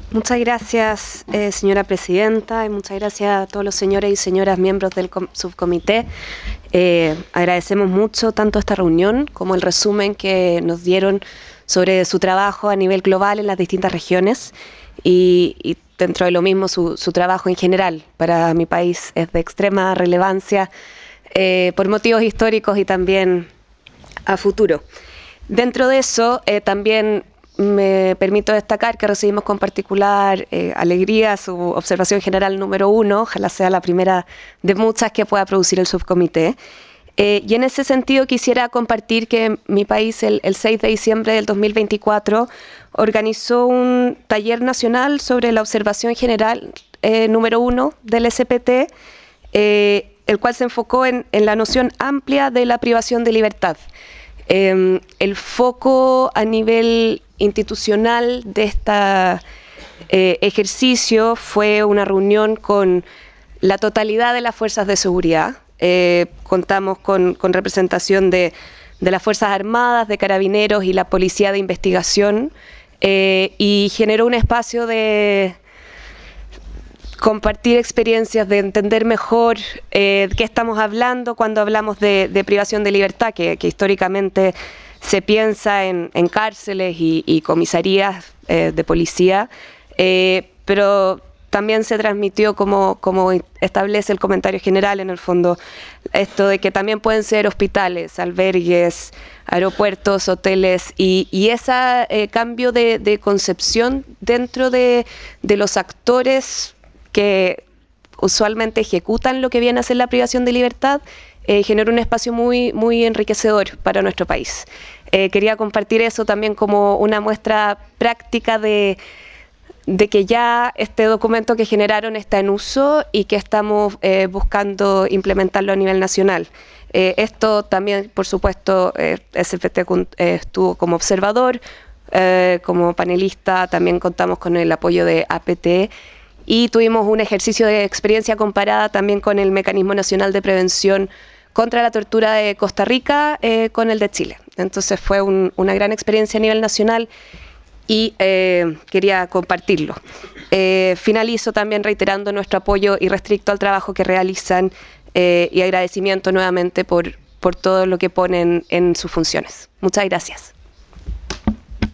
Muchas gracias, señora presidenta, y muchas gracias a todos los señores y señoras miembros del subcomité. Agradecemos mucho tanto esta reunión como el resumen que nos dieron sobre su trabajo a nivel global en las distintas regiones y dentro de lo mismo su trabajo en general. Para mi país es de extrema relevancia por motivos históricos y también a futuro. Dentro de eso, también me permito destacar que recibimos con particular alegría su observación general número 1, ojalá sea la primera de muchas que pueda producir el subcomité. Y en ese sentido quisiera compartir que mi país el 6 de diciembre del 2024 organizó un taller nacional sobre la observación general número 1 del SPT, el cual se enfocó en la noción amplia de la privación de libertad. El foco a nivel institucional de este ejercicio fue una reunión con la totalidad de las fuerzas de seguridad. Contamos con representación de las Fuerzas Armadas, de Carabineros y la Policía de Investigación, y generó un espacio de compartir experiencias, de entender mejor qué estamos hablando cuando hablamos de privación de libertad, que históricamente se piensa en cárceles y comisarías de policía, pero también se transmitió como establece el comentario general en el fondo, esto de que también pueden ser hospitales, albergues, aeropuertos, hoteles, y ese cambio de concepción dentro de los actores que usualmente ejecutan lo que viene a ser la privación de libertad, genera un espacio muy enriquecedor para nuestro país. Quería compartir eso también como una muestra práctica de que ya este documento que generaron está en uso y que estamos buscando implementarlo a nivel nacional. Esto también, por supuesto, SPT estuvo como observador, como panelista, también contamos con el apoyo de APT y tuvimos un ejercicio de experiencia comparada también con el Mecanismo Nacional de Prevención contra la Tortura de Costa Rica con el de Chile. Entonces fue una gran experiencia a nivel nacional y quería compartirlo. Finalizo también reiterando nuestro apoyo irrestricto al trabajo que realizan y agradecimiento nuevamente por todo lo que ponen en sus funciones. Muchas gracias.